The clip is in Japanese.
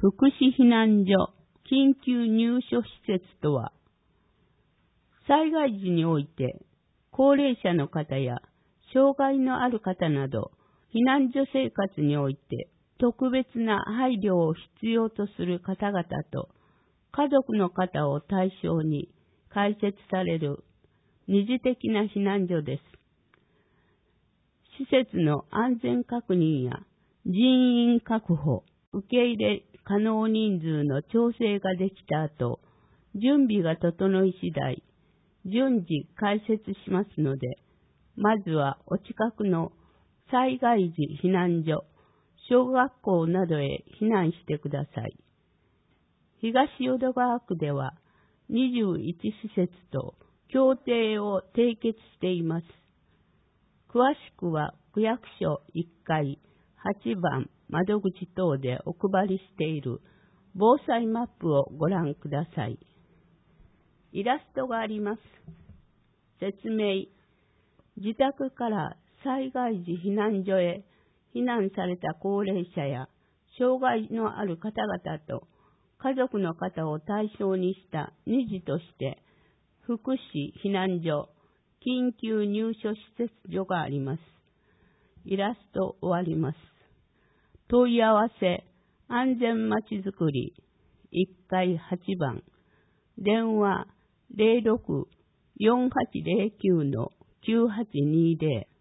福祉避難所、緊急入所施設とは、災害時において、高齢者の方や障害のある方など、避難所生活において特別な配慮を必要とする方々と、家族の方を対象に開設される二次的な避難所です。施設の安全確認や人員確保、受け入れ可能人数の調整ができた後、準備が整い次第、順次開設しますので、まずはお近くの災害時避難所、小学校などへ避難してください。東淀川区では21施設と協定を締結しています。詳しくは区役所1階8番窓口等でお配りしている防災マップをご覧ください。イラストがあります。説明。自宅から災害時避難所へ避難された高齢者や障害のある方々と家族の方を対象にした二次として福祉避難所、緊急入所施設所があります。イラスト終わります。問い合わせ、安全まちづくり、1階8番、電話 06-4809-9820